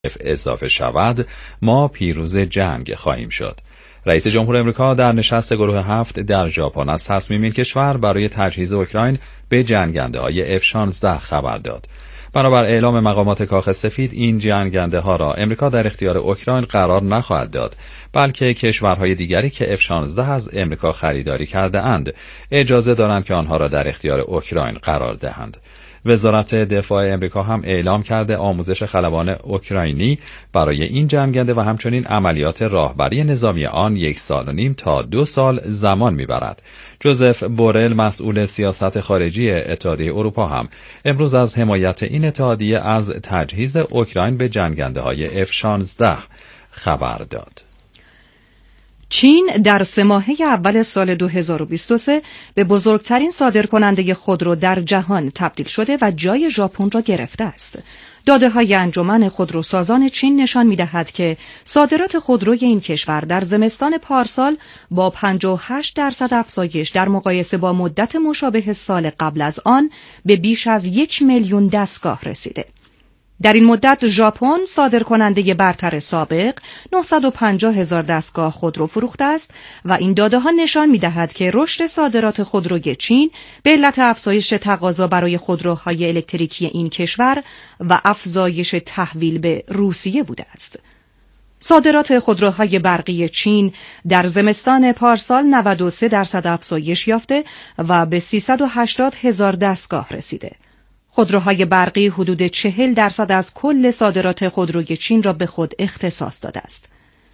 اضافه شود ما پیروز جنگ خواهیم شد. رئیس جمهور آمریکا در نشست گروه 7 در ژاپن از تصمیم این کشور برای تجهیز اوکراین به جنگنده‌های F-16 خبر داد. بنابر اعلام مقامات کاخ سفید این جنگنده‌ها را آمریکا در اختیار اوکراین قرار نخواهد داد، بلکه کشورهای دیگری که F-16 از آمریکا خریداری کرده اند اجازه دارند که آنها را در اختیار اوکراین قرار دهند. وزارت دفاع آمریکا هم اعلام کرده آموزش خلبان اوکراینی برای این جنگنده و همچنین عملیات راهبری نظامی آن 1.5 سال تا 2 سال زمان میبرد. جوزف بورل مسئول سیاست خارجی اتحادیه اروپا هم امروز از حمایت این اتحادیه از تجهیز اوکراین به جنگنده‌های F-16 خبر داد. چین در 3 ماهه اول سال 2023 به بزرگترین صادرکننده خودرو در جهان تبدیل شده و جای ژاپن را گرفته است. داده‌های انجمن خودروسازان چین نشان می‌دهد که صادرات خودروی این کشور در زمستان پارسال با 58% افزایش در مقایسه با مدت مشابه سال قبل از آن به بیش از 1 میلیون دستگاه رسیده. در این مدت ژاپن صادرکننده برتر سابق 950,000 دستگاه خودرو فروخته است و این داده‌ها نشان می‌دهد که رشد صادرات خودروی چین به علت افزایش تقاضا برای خودروهای الکتریکی این کشور و افزایش تحویل به روسیه بوده است. صادرات خودروهای برقی چین در زمستان پارسال 93% افزایش یافته و به 380,000 دستگاه رسیده. خودروهای برقی حدود 40% از کل صادرات خودروی چین را به خود اختصاص داده است.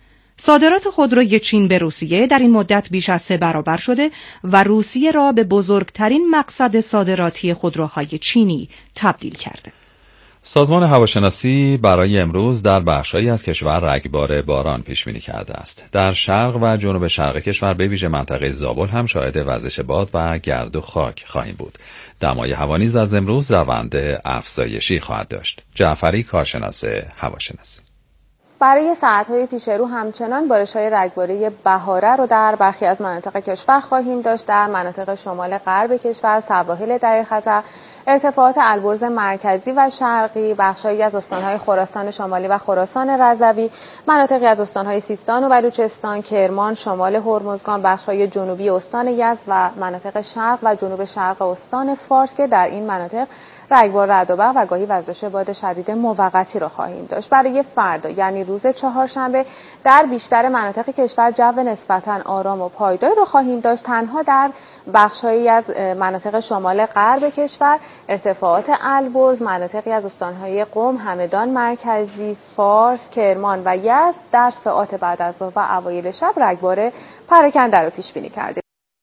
صادرات خودروی چین به روسیه در این مدت بیش از 3 برابر شده و روسیه را به بزرگترین مقصد صادراتی خودروهای چینی تبدیل کرده. سازمان هواشناسی برای امروز در بخش‌هایی از کشور رگبار باران پیش‌بینی کرده است. در شرق و جنوب شرق کشور به ویژه منطقه زابل هم شاهد وزش باد و گرد و خاک خواهیم بود. دمای هوا نیز از امروز روند افزایشی خواهد داشت. جعفری، کارشناس هواشناسی: برای ساعت‌های پیش رو همچنان بارش‌های رگباری بهاره رو در برخی از مناطق کشور خواهیم داشت. در مناطق شمال غرب کشور، سواحل دریاچه، ارتفاعات البرز مرکزی و شرقی، بخش‌هایی از استان‌های خراسان شمالی و خراسان رضوی، مناطقی از استان‌های سیستان و بلوچستان، کرمان، شمال هرمزگان، بخش‌های جنوبی استان یزد و مناطق شرق و جنوب شرق استان فارس که در این مناطق رگبار رعد و برق و گاهی وزش باد شدید موقتی را خواهیم داشت. برای فردا یعنی روز چهارشنبه در بیشتر مناطق کشور جو نسبتاً آرام و پایدار را خواهیم داشت. تنها در بخش‌هایی از مناطق شمال غرب کشور ارتفاعات البرز، مناطقی از استان‌های قم، همدان مرکزی، فارس، کرمان و یزد در ساعات بعد از ظهر و اوایل شب رگبار پراکنده را پیش بینی کردیم.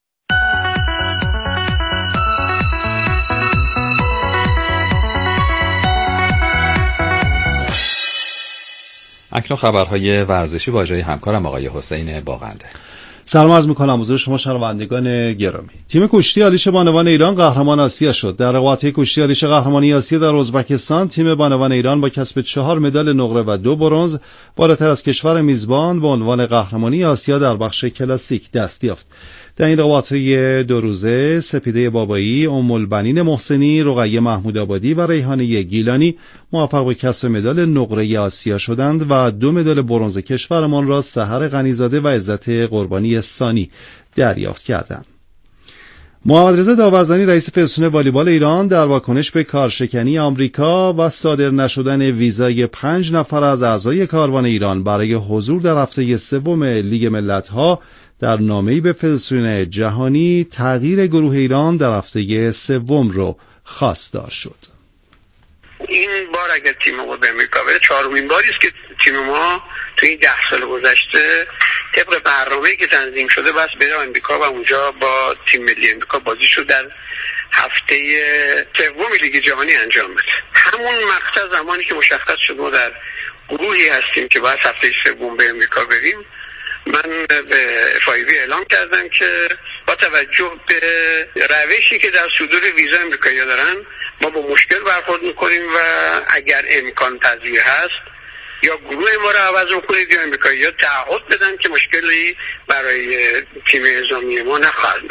اکنون خبرهای ورزشی با اجرای همکارم آقای حسین باغنده. سلام عرض می‌کنم حضور شما شنوندگان گرامی. تیم کشتی آلیش بانوان ایران قهرمان آسیا شد. در رقابت‌های کشتی آلیش قهرمانی آسیا در ازبکستان تیم بانوان ایران با کسب 4 مدال نقره و 2 برنز بالاتر از کشور میزبان به عنوان قهرمانی آسیا در بخش کلاسیک دست یافت. در این رقابت‌های 2 روزه سپیده بابایی، البنین محسنی، رقیه محمودآبادی و ریحانه گیلانی موفق به کسب مدال نقره آسیا شدند و 2 مدال برنز کشورمان را سحر غنیزاده و عزت قربانی ثانی دریافت کردند. محمد رضا داورزنی رئیس فدراسیون والیبال ایران در واکنش به کارشکنی آمریکا و صادر نشدن ویزای 5 نفر از اعضای کاروان ایران برای حضور در هفته سوم لیگ ملت‌ها در نامه‌ای به فدراسیون جهانی تغییر گروه ایران در هفته سوم رو خواستار شد. این بار اگر تیم ما به امریکا بره 4مین باری است که تیم ما تو این 10 سال گذشته طبق برنامه‌ای که تنظیم شده بس بره امریکا و اونجا با تیم ملی امریکا بازی شد در هفته سوم لیگ جهانی انجام بده. همون مقطع زمانی که مشخص شد ما در گروهی هستیم که باید هفته سوم به امریکا بریم، من به FIB اعلام کردم که با توجه به روشی که در صدور ویزا امریکایی‌ها دارن ما با مشکل برخورد میکنیم و اگر امکان پذیر هست یا گروه ما رو عوض کنید یا امریکایی‌ها تعهد بدن که مشکلی برای تیم نظامی ما نخواهند داشت.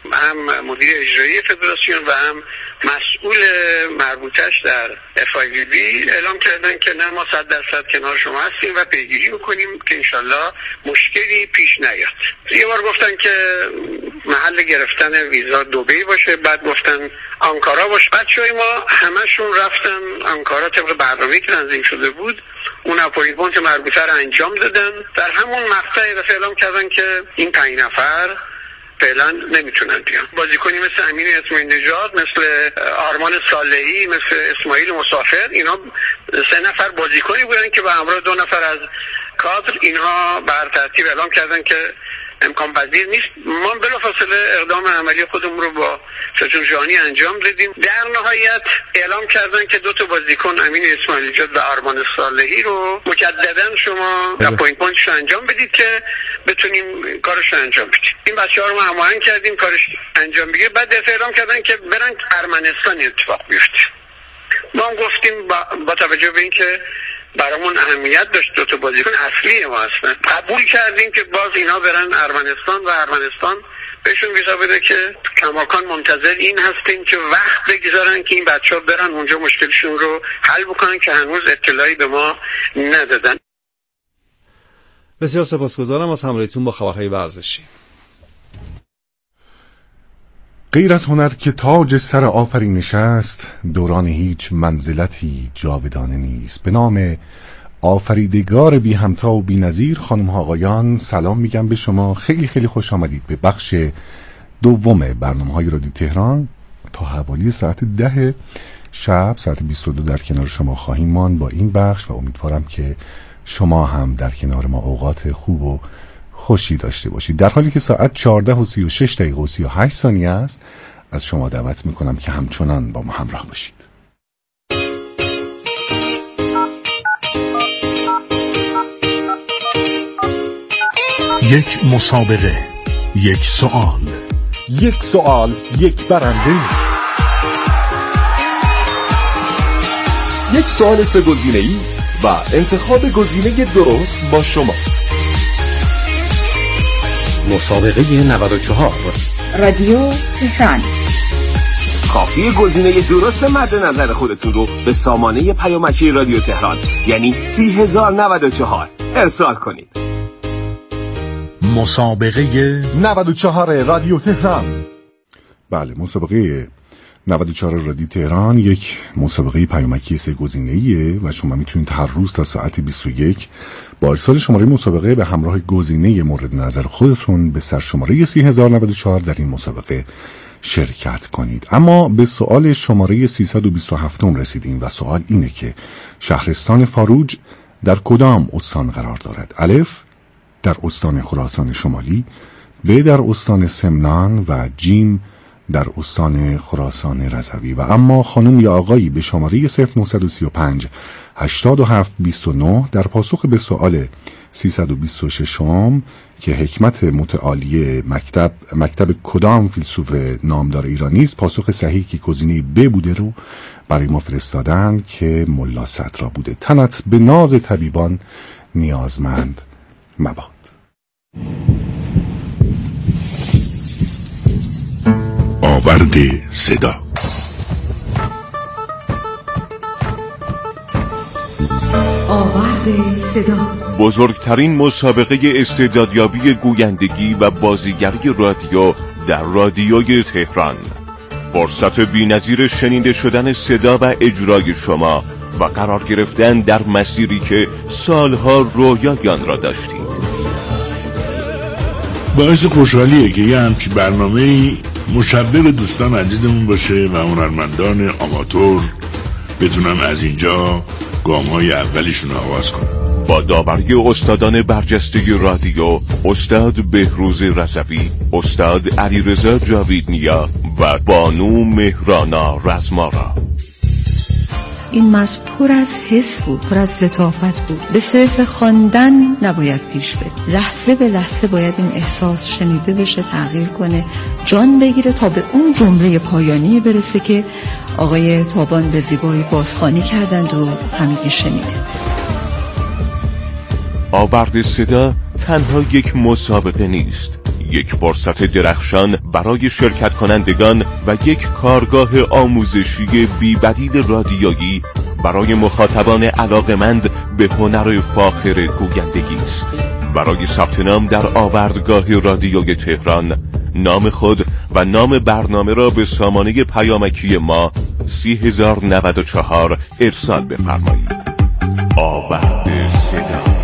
هم مدیر اجرایی فدراسیون و هم مسئول مربوطش در FIVB اعلام کردن که نه، ما 100% کنار شما هستیم و پیگیری میکنیم که انشالله مشکلی پیش نیاد. یه بار گفتن که محل گرفتن ویزا دبی باشه، بعد گفتن آنکارا باشه. بچه‌های ما همشون رفتن آنکارا طبق برنامه‌ای که تنظیم شده بود، اون اپوینتمنت مربوطه رو انجام دادن. در همون مقطع اعلام کردن که این 5 نفر فعلا نمیتونن بیان. بازیکنی مثل امین اطمینان نژاد، مثل آرمان صالحی، مثل اسماعیل مسافر، اینا 3 نفر بازیکنی بودن که به همراه 2 نفر از کادر اینها بر ترتیب اعلام کردن که امکان پذیر نیست. ما بلافاصله اقدام عملی خودمون رو با ستون جهانی انجام دادیم. در نهایت اعلام کردن که 2 تا بازیکن امین اسماعیل نژاد و آرمان صالحی رو مجددا شما اپوینتمنتش انجام بدید که بتونیم کارش رو انجام بدیم. این بچه‌ها رو ما هماهنگ کردیم کارش انجام بگیره. بعد اعلام کردن که برن ارمنستان اتفاق بیفته. ما هم گفتیم با توجه به اینکه برامون اهمیت داشت 2 تا بازیکن اصلی ما هستن، قبول کردیم که باز اینا برن ارمنستان و ارمنستان بهشون ویزا بده که کماکان منتظر این هستیم که وقت بگذارن که این بچه‌ها برن اونجا مشکلشون رو حل بکنن که هنوز اطلاعی به ما ندادن. بسیار سپاسگزارم از همراهیتون با خبرهای ورزشی. غیر از هنر که تاج سر آفرینش است، دوران هیچ منزلتی جاودانه نیست. به نام آفریدگار بی همتا و بی نظیر، خانم ها آقایان، سلام میگم به شما. خیلی خیلی خوش آمدید به بخش دوم برنامه‌های رادیو تهران. تا حوالی ساعت 10 شب، ساعت 22 در کنار شما خواهیم ماند با این بخش و امیدوارم که شما هم در کنار ما اوقات خوب و خوشی داشته باشید. در حالی که ساعت 14:36:38 است، از شما دعوت میکنم که همچنان با ما همراه باشید. یک مسابقه، یک سوال، یک سوال، یک برنده. یک سوال 3 گزینه‌ای و انتخاب گزینه درست با شما. مسابقه 94 رادیو تهران. کافیه گزینه درست مد نظر خودتون رو به سامانه پیامکی رادیو تهران یعنی 30094 ارسال کنید. مسابقه 94 رادیو تهران. بله، مسابقه 94 رادیو تهران یک مسابقه پیامکی 3 گزینه‌ایه و شما میتونید هر روز تا ساعت 21 با ارسال شماره مسابقه به همراه گزینه مورد نظر خودتون به سرشماره 30094 در این مسابقه شرکت کنید. اما به سوال شماره 327 رسیدیم و سوال اینه که شهرستان فاروج در کدام استان قرار دارد؟ الف در استان خراسان شمالی، ب در استان سمنان و جیم در استان خراسان رضوی. و اما خانم یا آقایی به شماره 0935 8729 در پاسخ به سوال 326 که حکمت متعالی مکتب کدام فیلسوف نامدار ایرانی است، پاسخ صحیح که گزینه ب بوده رو برای ما فرستادن که ملا صدرا بوده. تنت به ناز طبیبان نیازمند مباد. آورد صدا. آورد صدا، بزرگترین مسابقه استعدادیابی گویندگی و بازیگری رادیو در رادیوی تهران. فرصت بی‌نظیر شنیده شدن صدا و اجرای شما و قرار گرفتن در مسیری که سالها رویای آن را داشتید. باعث خوشحالیه که یه همچی برنامه‌ای مشوق دوستان عزیزمون باشه و هنرمندان آماتور بتونن از اینجا گام‌های اولیشون آغاز کنن. با داوری استادان برجسته رادیو، استاد بهروز رضوی، استاد علیرضا جاویدنیا و بانو مهرانا رزمارا. این متن پر از حس بود، پر از لطافت بود. به صرف خواندن نباید پیش بره، لحظه به لحظه باید این احساس شنیده بشه، تغییر کنه، جان بگیره تا به اون جمله پایانی برسه که آقای تابان به زیبایی بازخوانی کردند و همگی شنیده. آورد صدا تنها یک مسابقه نیست، یک فرصت درخشان برای شرکت کنندگان و یک کارگاه آموزشی بی‌بدیل رادیویی برای مخاطبان علاقمند به هنر فاخر گویندگی است. برای ثبت نام در آوردگاه رادیوی تهران نام خود و نام برنامه را به سامانه پیامکی ما 30,094 ارسال بفرمایید. آورد صدا.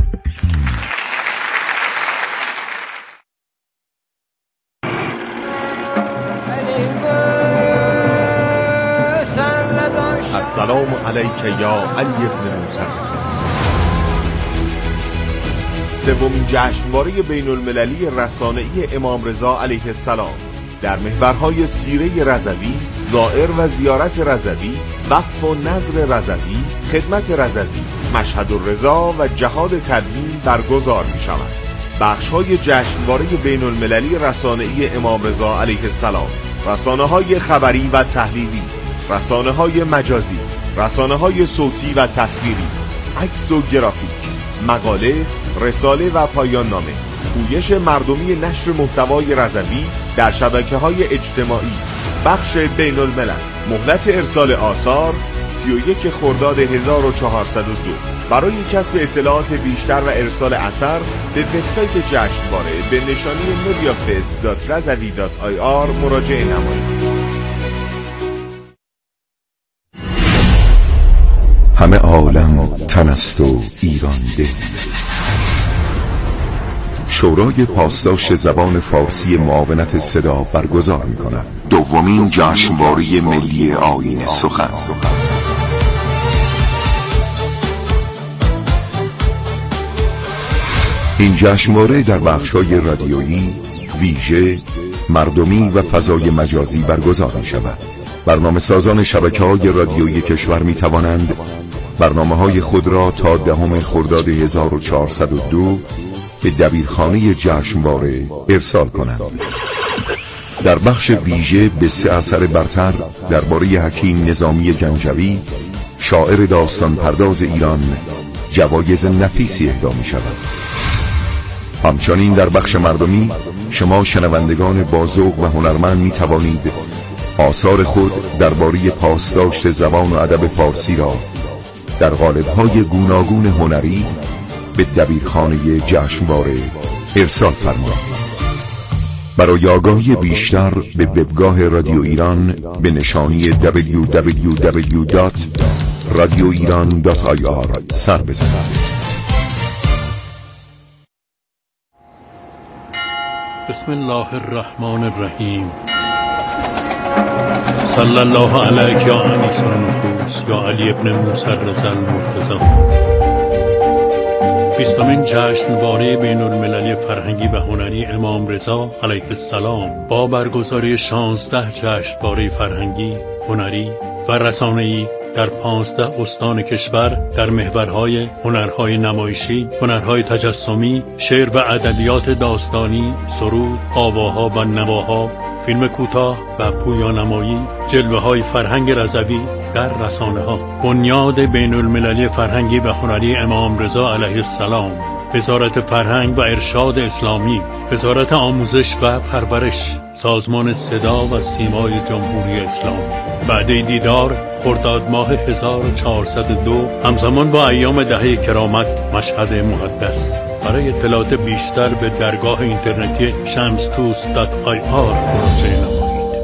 السلام علیک یا علی ابن موسی الرضا. سومین جشنواره بین المللی رسانه‌ای امام رضا علیه السلام در محورهای سیره رضوی، زائر و زیارت رضوی، وقف و نظر رضوی، خدمت رضوی، مشهد الرضا و جهاد تدوین برگزار می شود. بخش‌های جشنواره بین المللی رسانه‌ای امام رضا علیه السلام: رسانه‌های خبری و تحلیلی، رسانه‌های مجازی، رسانه‌های صوتی و تصویری، عکس و گرافیک، مقاله، رساله و پایان نامه، پویش مردمی نشر محتوای رضوی در شبکه‌های اجتماعی، بخش بین الملل. مهلت ارسال آثار 31 خرداد 1402. برای کسب اطلاعات بیشتر و ارسال اثر به وبسایت جشنواره به نشانی mediafest.razavi.ir مراجعه نمایید. همه عالم تن است و ایران دل. شورای پاسداشت زبان فارسی معاونت صدا برگزار می‌کند دومین جشنواره ملی آیین سخن. این جشنواره در بخش‌های رادیویی، ویژه، مردمی و فضای مجازی برگزار می‌شود. برنامه‌سازان شبکه‌های رادیویی کشور می‌توانند برنامه‌های خود را تا 10 خرداد 1402 به دبیرخانه جشنواره ارسال کنند. در بخش ویژه به 3 اثر برتر درباره حکیم نظامی گنجوی، شاعر داستان پرداز ایران، جوایز نفیسی اهدا می‌شود. همچنین در بخش مردمی شما شنوندگان باذوق و هنرمند می‌توانید آثار خود درباره پاسداشت زبان و ادب فارسی را در قالب‌های گوناگون هنری به دبیرخانه جشنواره ارسال فرمایید. برای آگاهی بیشتر به وبگاه رادیو ایران به نشانی www.radioiran.ir سر بزنید. بسم الله الرحمن الرحیم. صلی الله علیک یا انیس النفوس یا علی ابن موسی الرضا المرتضی. 20مین جشنواره بین المللی فرهنگی و هنری امام رضا علیه السلام با برگزاری 16 جشنواره فرهنگی، هنری و رسانه‌ای در 15 استان کشور در محورهای هنرهای نمایشی، هنرهای تجسمی، شعر و ادبیات داستانی، سرود، آواها و نواها، فیلم کوتاه و پویانمایی، جلوه‌های فرهنگ رضوی در رسانه‌ها. بنیاد بین المللی فرهنگی و هنری امام رضا علیه السلام، وزارت فرهنگ و ارشاد اسلامی، وزارت آموزش و پرورش، سازمان صدا و سیمای جمهوری اسلامی. وعده دیدار خرداد ماه 1402 همزمان با ایام دهه کرامت مشهد مقدس. برای اطلاعات بیشتر به درگاه اینترنتی shamstoos.ir مراجعه نمایید.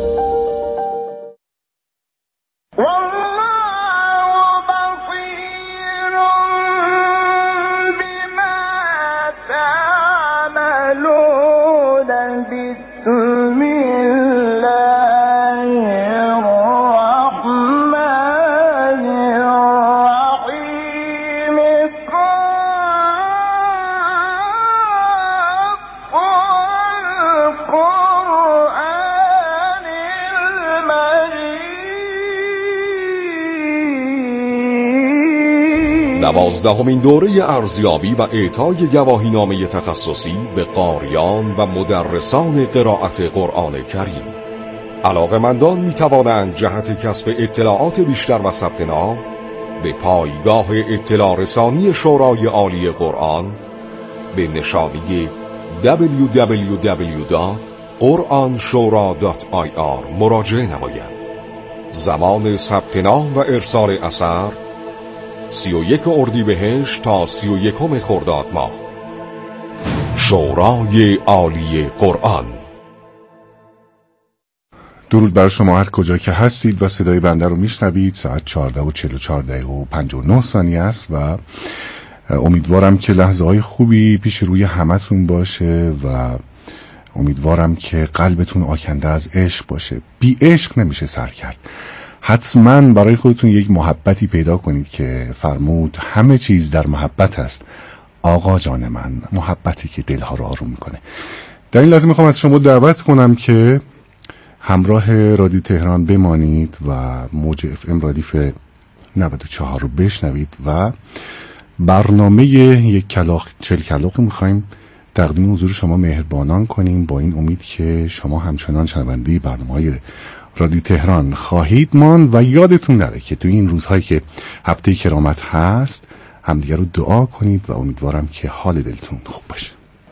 دوازدهمین دوره ارزیابی و اعطای گواهینامه تخصصی به قاریان و مدرسان قرائت قرآن کریم. علاقه‌مندان می‌توانند جهت کسب اطلاعات بیشتر و ثبت نام به پایگاه اطلاع رسانی شورای عالی قرآن به نشانی www.shura.ir www.quranshura.ir مراجعه نمایند. زمان ثبت نام و ارسال اثر 31 اردیبهشت تا 31 خرداد ماه. شورای عالی قرآن. درود بر شما هر کجا که هستید و صدای بنده رو میشنوید. ساعت 14:44 است و امیدوارم که لحظه های خوبی پیش روی همتون باشه و امیدوارم که قلبتون آکنده از عشق باشه. بی عشق نمیشه سر کرد. حتما برای خودتون یک محبتی پیدا کنید که فرمود همه چیز در محبت است. آقا جان من، محبتی که دلها رو آروم میکنه. در این لحظه میخوام از شما دعوت کنم که همراه رادیو تهران بمانید و موج FM ردیف 94 رو بشنوید و برنامه یک کلاغ 40 کلاغ رو میخوایم تقدیم حضور شما مهربانان کنیم، با این امید که شما همچنان شنونده برنامه‌های رادیو تهران خواهید ماند و یادتون نره که تو این روزهایی که هفته کرامت هست همدیگه رو دعا کنید و امیدوارم که حال دلتون خوب باشه.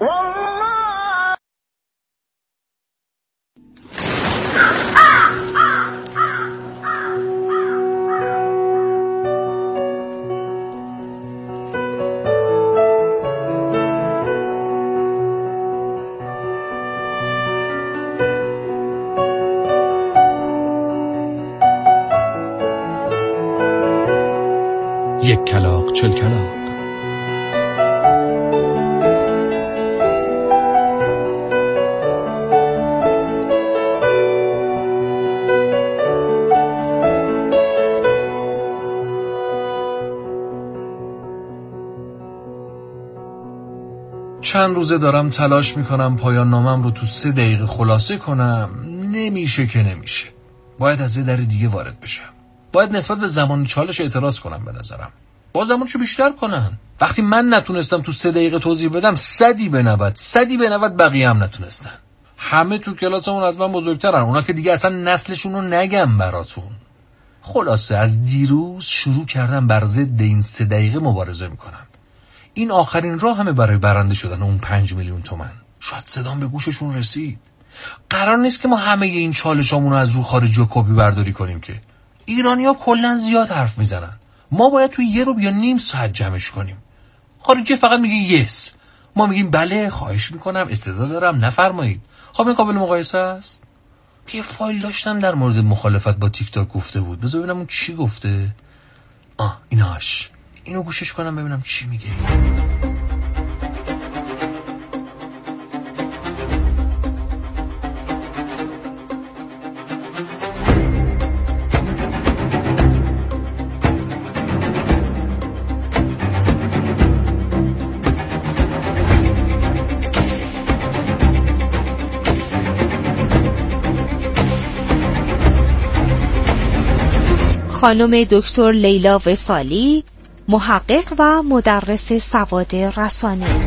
یک کلاغ 40 کلاغ. چند روزه دارم تلاش میکنم پایان نامم رو تو 3 دقیقه خلاصه کنم. نمیشه که نمیشه. باید از یه در دیگه وارد بشم. باید نسبت به زمان چالش اعتراض کنم. به نظرم با زمانشو بیشتر کنن. وقتی من نتونستم تو 3 دقیقه توضیح بدم، 100 به 90 بقیه هم نتونستن. همه تو کلاسمون از من بزرگترن، اونا که دیگه اصلا نسلشون رو نگم براتون. خلاصه از دیروز شروع کردم بر ضد این 3 دقیقه مبارزه میکنم. این آخرین راه همه برای برنده شدن اون 5 میلیون تومان. شاید صدام به گوششون رسید. قرار نیست که ما همه این چالشامون رو از رو خارجی کپی برداری کنیم که ایرانی‌ها کلاً زیاد حرف میزنن. ما باید توی 1 یا نیم ساعت جمعش کنیم. خارجی فقط میگه یس، ما میگیم بله، خواهش میکنم، استعداد دارم، نفرمایید. خب این قابل مقایسه است؟ یه فایل داشتم در مورد مخالفت با تیک تاک گفته بود. بذار ببینم اون چی گفته. ایناش. اینو گوشش کنم ببینم چی میگه. خانم دکتر لیلا وصالی، محقق و مدرس سواد رسانه.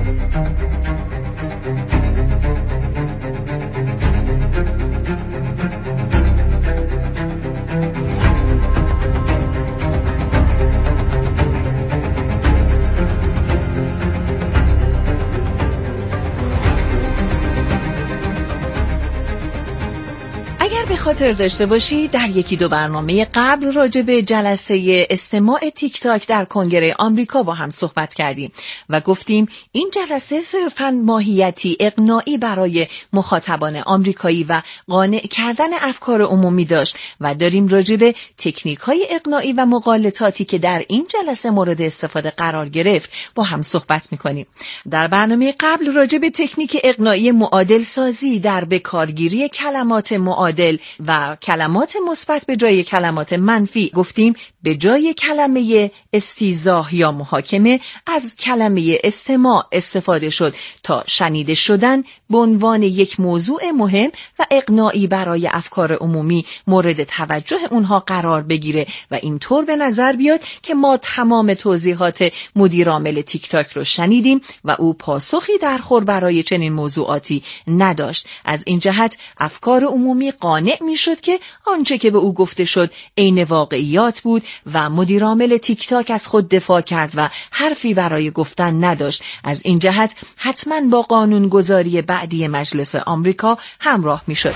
خاطر داشته باشی در 1-2 برنامه قبل راجع به جلسه استماع تیک تاک در کنگره آمریکا با هم صحبت کردیم و گفتیم این جلسه صرفاً ماهیتی اقناعی برای مخاطبان آمریکایی و قانع کردن افکار عمومی داشت و داریم راجع به تکنیک‌های اقناعی و مغالطاتی که در این جلسه مورد استفاده قرار گرفت با هم صحبت می‌کنیم. در برنامه قبل راجع به تکنیک اقناعی معادل سازی در بکارگیری کلمات معادل و کلمات مثبت به جای کلمات منفی گفتیم. به جای کلمه استیضاح یا محاکمه از کلمه استماع استفاده شد تا شنیده شدن به عنوان یک موضوع مهم و اقناعی برای افکار عمومی مورد توجه اونها قرار بگیره و اینطور به نظر بیاد که ما تمام توضیحات مدیر عامل تیک تاک رو شنیدیم و او پاسخی درخور برای چنین موضوعاتی نداشت. از این جهت افکار عمومی قانع میشد که آنچه که به او گفته شد عین واقعیات بود و مدیرعامل تیک تاک از خود دفاع کرد و حرفی برای گفتن نداشت. از این جهت حتما با قانونگذاری بعدی مجلس آمریکا همراه میشد.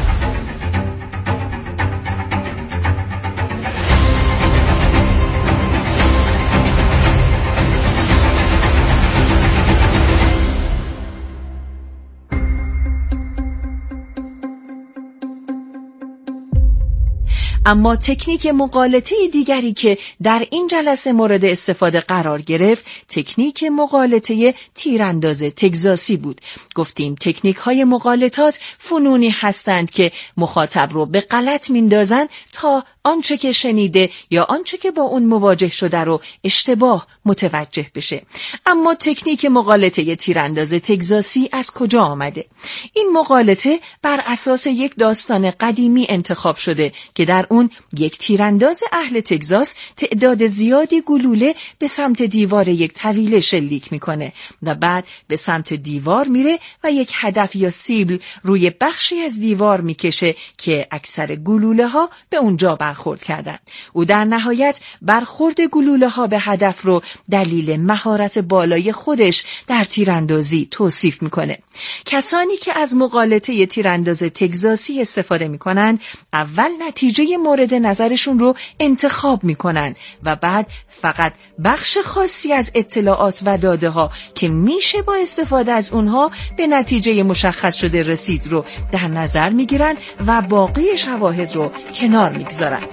اما تکنیک مقالطه دیگری که در این جلسه مورد استفاده قرار گرفت تکنیک مقالطه تیرانداز تگزاسی بود. گفتیم تکنیک های مقالطات فنونی هستند که مخاطب رو به غلط میندازن تا آنچه که شنیده یا آنچه که با اون مواجه شده رو اشتباه متوجه بشه. اما تکنیک مقالطه تیرانداز تگزاسی از کجا آمده؟ این مقالطه بر اساس یک داستان قدیمی انتخاب شده که در اون یک تیرانداز اهل تگزاس تعداد زیادی گلوله به سمت دیوار یک طویله شلیک میکنه و بعد به سمت دیوار میره و یک هدف یا سیبل روی بخشی از دیوار میکشه که اکثر گلوله ها به اونجا برخورد کردن. او در نهایت برخورد گلوله ها به هدف رو دلیل مهارت بالای خودش در تیراندازی توصیف میکنه. کسانی که از مقالطه تیرانداز تگزاسی استفاده میکنن اول نتیجه مورد نظرشون رو انتخاب میکنن و بعد فقط بخش خاصی از اطلاعات و داده ها که میشه با استفاده از اونها به نتیجه مشخص شده رسید رو در نظر میگیرن و باقی شواهد رو کنار میگذارن.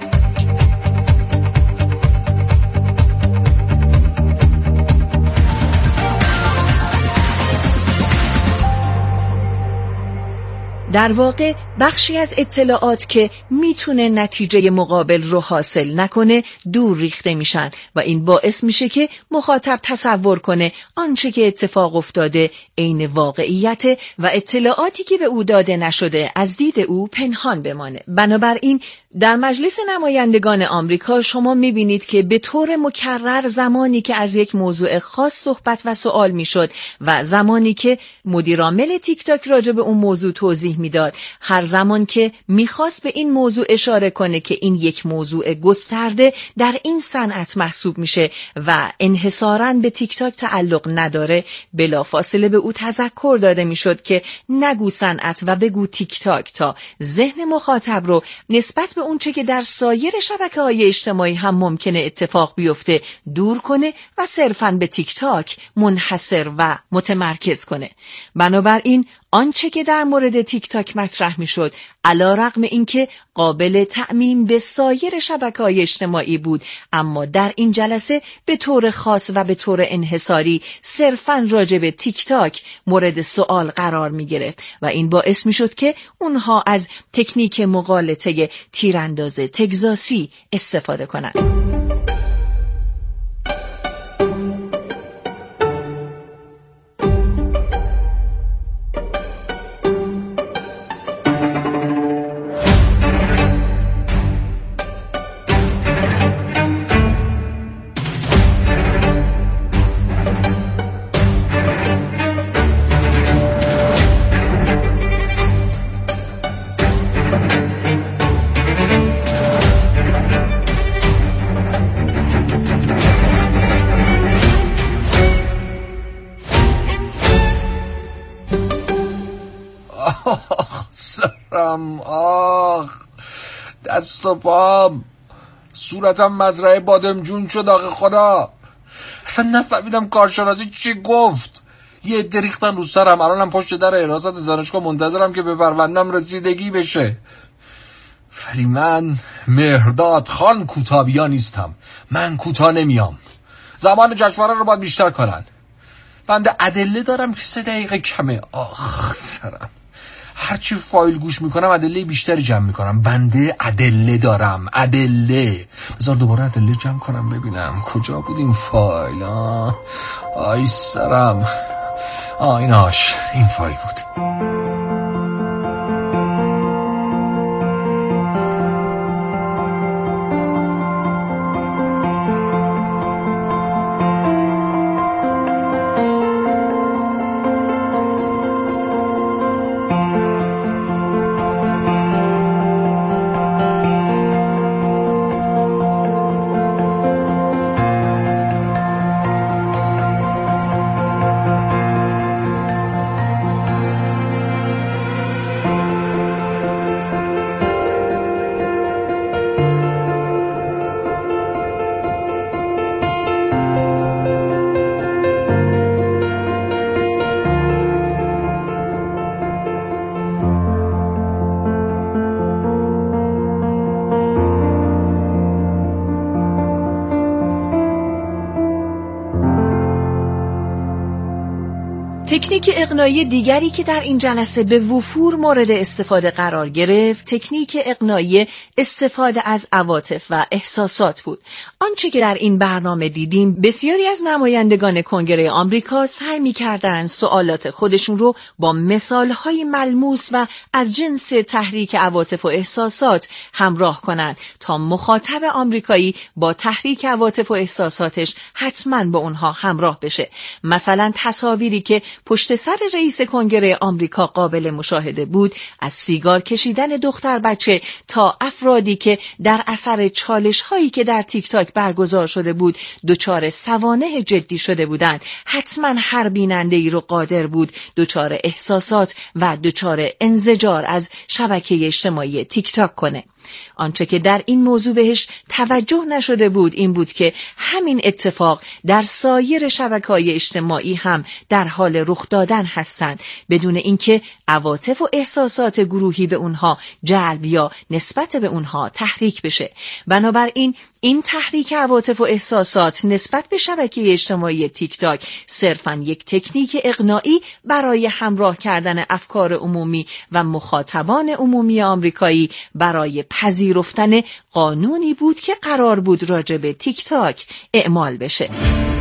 در واقع بخشی از اطلاعات که میتونه نتیجه مقابل رو حاصل نکنه دور ریخته میشن و این باعث میشه که مخاطب تصور کنه آنچه که اتفاق افتاده عین واقعیت و اطلاعاتی که به او داده نشده از دید او پنهان بمانه. بنابراین در مجلس نمایندگان آمریکا شما میبینید که به طور مکرر زمانی که از یک موضوع خاص صحبت و سوال میشد و زمانی که مدیرعامل تیک تاک راجع به اون موضوع توضیح میداد، هر زمان که میخواست به این موضوع اشاره کنه که این یک موضوع گسترده در این صنعت محسوب میشه و انحصاراً به تیک تاک تعلق نداره، بلافاصله به او تذکر داده میشد که نگو صنعت و بگو تیک تاک تا ذهن مخاطب رو نسبت به اون چه که در سایر شبکه‌های اجتماعی هم ممکنه اتفاق بیفته دور کنه و صرفاً به تیک تاک منحصر و متمرکز کنه. بنابراین آنچه که در مورد تیک تاک مطرح میشد علیرغم اینکه قابل تعمیم به سایر شبکه‌های اجتماعی بود، اما در این جلسه به طور خاص و به طور انحصاری صرفاً راجع به تیک تاک مورد سوال قرار می گرفت و این باعث می شد که اونها از تکنیک مقالطه تیرانداز تگزاسی استفاده کنند. سرم، دست و پام، صورتم مزرعه بادمجون شد. آخه خدا، اصلا نفهمیدم کارشناسی چی گفت. یه عده ریختن رو سرم. الانم پشت در حراست دانشگاه منتظرم که به پروندم رسیدگی بشه. ولی من مهرداد خان کوتابیا نیستم. من کوتاه نمیام. زمان جشنواره رو باید بیشتر کنن. بنده ادله دارم که 3 دقیقه کمه. سرم، هرچی فایل گوش میکنم ادله بیشتری جمع میکنم. بنده ادله دارم. ادله. بذار دوباره ادله جمع کنم ببینم کجا بود این فایل. آی سرم. ایناش این فایل بود. تکنیک اقناعی دیگری که در این جلسه به وفور مورد استفاده قرار گرفت، تکنیک اقناعی استفاده از عواطف و احساسات بود. آنچه که در این برنامه دیدیم، بسیاری از نمایندگان کنگره آمریکا سعی می‌کردند سوالات خودشون رو با مثال‌های ملموس و از جنس تحریک عواطف و احساسات همراه کنند تا مخاطب آمریکایی با تحریک عواطف و احساساتش حتماً با اونها همراه بشه. مثلا تصاویری که پشت سر رئیس کنگره آمریکا قابل مشاهده بود، از سیگار کشیدن دختر بچه تا افرادی که در اثر چالش هایی که در تیک تاک برگزار شده بود دچار سوانح جدی شده بودند، حتما هر بیننده ای رو قادر بود دچار احساسات و دچار انزجار از شبکه اجتماعی تیک تاک کنه. آنچه که در این موضوع بهش توجه نشده بود این بود که همین اتفاق در سایر شبکه‌های اجتماعی هم در حال رخ دادن هستند، بدون اینکه عواطف و احساسات گروهی به اونها جلب یا نسبت به اونها تحریک بشه. بنابراین این تحریک عواطف و احساسات نسبت به شبکه اجتماعی تیک تاک صرفاً یک تکنیک اقناعی برای همراه کردن افکار عمومی و مخاطبان عمومی آمریکایی برای پذیرفتن قانونی بود که قرار بود راجع به تیک تاک اعمال بشه.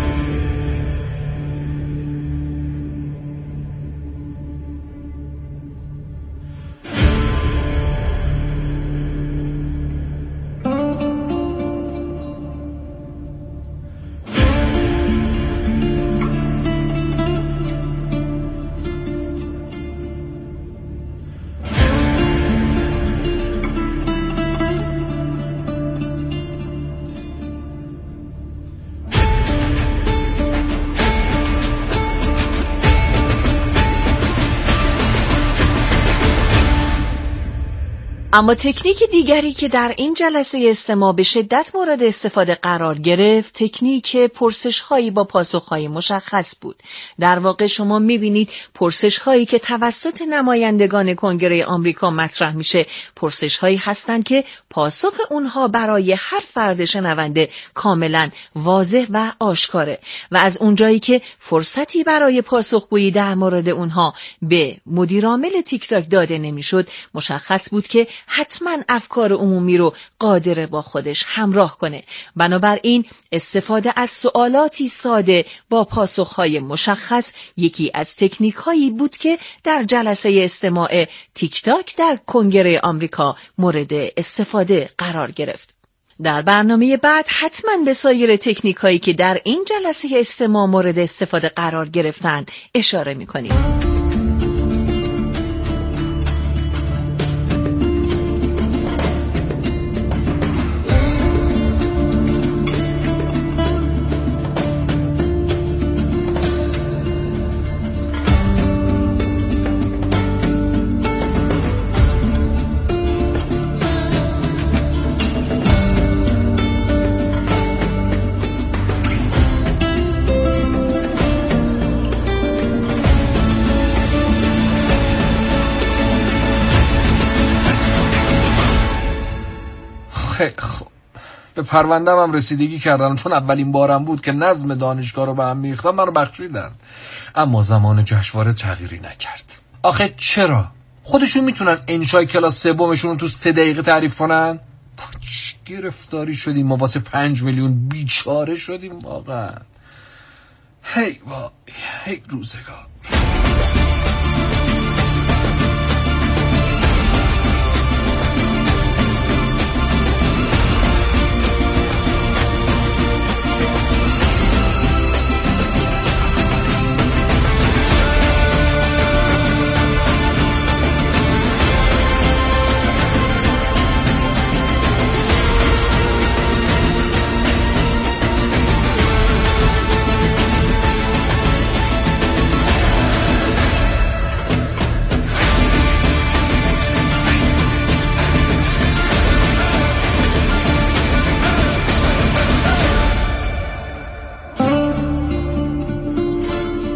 اما تکنیک دیگری که در این جلسه استماع به شدت مورد استفاده قرار گرفت، تکنیک پرسش‌هایی با پاسخ‌های مشخص بود. در واقع شما می‌بینید پرسش‌هایی که توسط نمایندگان کنگره آمریکا مطرح میشه، پرسش‌هایی هستند که پاسخ اونها برای هر فرد شنونده کاملاً واضح و آشکاره و از اونجایی که فرصتی برای پاسخگویی در مورد اونها به مدیرعامل تیک تاک داده نمیشد، مشخص بود که حتما افکار عمومی رو قادر با خودش همراه کنه. بنابراین استفاده از سوالاتی ساده با پاسخهای مشخص یکی از تکنیک‌هایی بود که در جلسه استماع تیک تاک در کنگره آمریکا مورد استفاده قرار گرفت. در برنامه بعد حتما به سایر تکنیک‌هایی که در این جلسه استماع مورد استفاده قرار گرفتند اشاره می‌کنیم. خب به پروندم هم رسیدگی کردن، چون اولین بارم بود که نظم دانشگاه رو به هم می‌ریختن من رو بخشیدن، اما زمان جشنواره تغییری نکرد. آخه چرا؟ خودشون میتونن انشای کلاس سومشون رو تو 3 دقیقه تعریف کنن؟ گرفتاری شدیم ما واسه 5 میلیون بیچاره شدیم واقعا. هی روزگار.